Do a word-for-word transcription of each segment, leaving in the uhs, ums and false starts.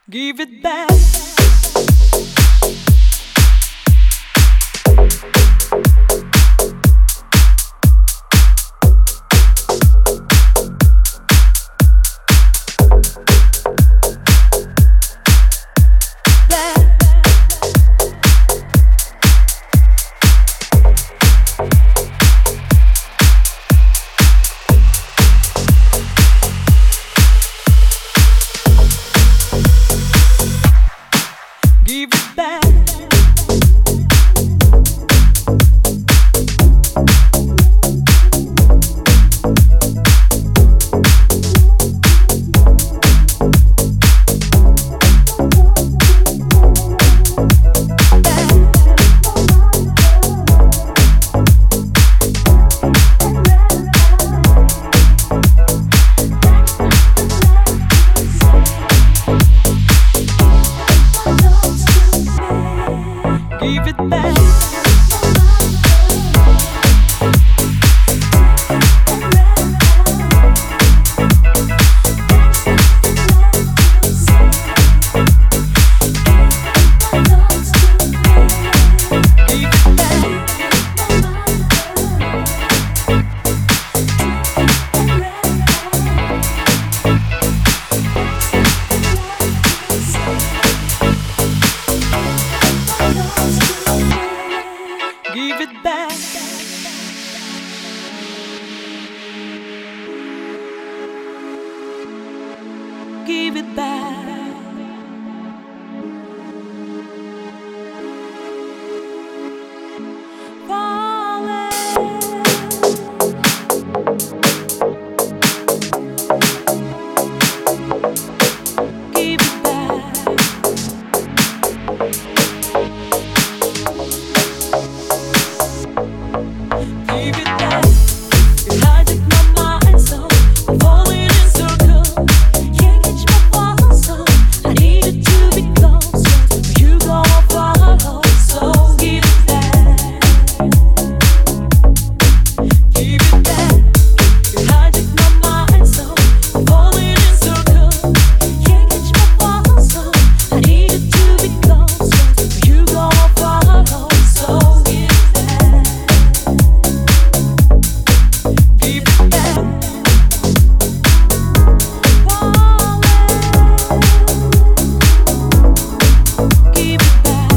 Give it back. Give it back. Give it back. Give it back. Give it back. Falling. Give it back. Give it back. It hijacked my mind, so I'm falling in circles. Can't catch my fall, so I need it to be close. You gonna follow, so give it back. Give it back. It hijacked my mind, so I'm falling in circles. Can't catch my fall, so I need it to be close. You gonna follow, so give it back. Give it back. Falling. Give it back.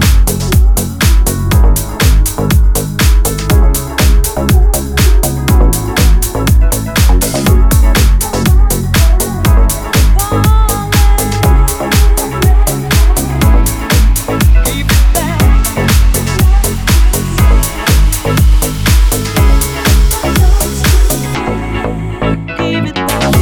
Give it back. Give it back.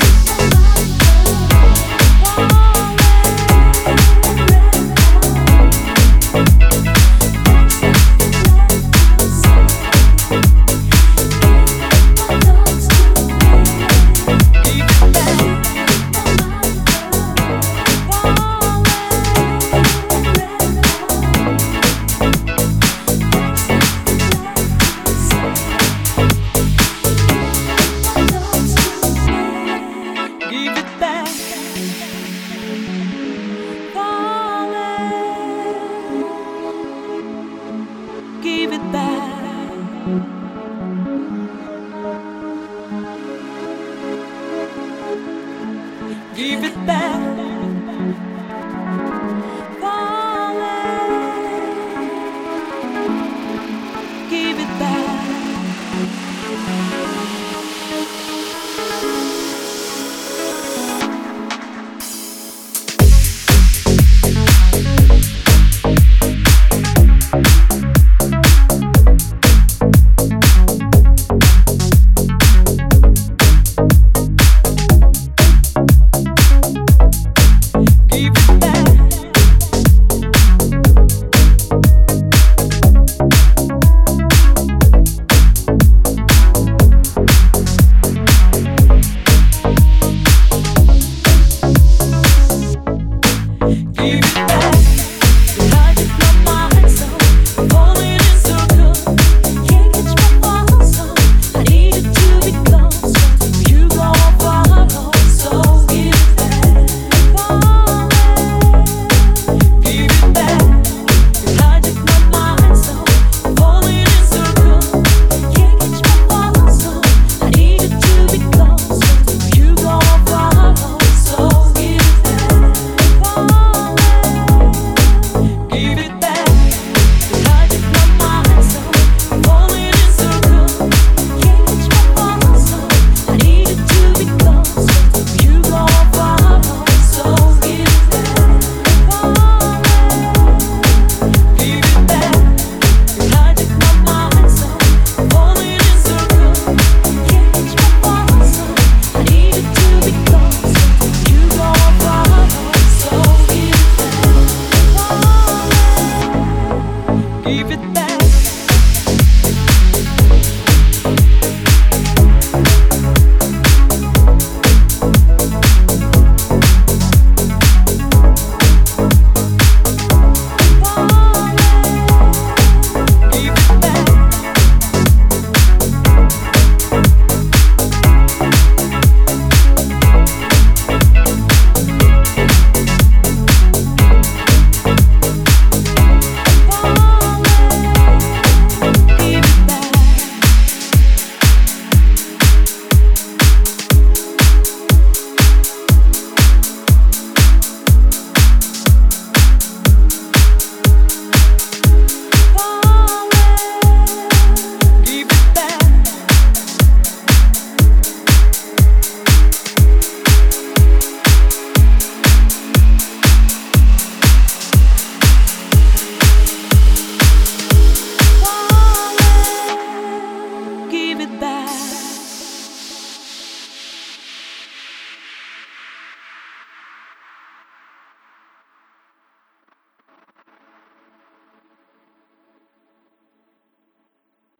Give it back. Falling. Give it back. Give it back. Falling. Give it back. Give it back. Give it back.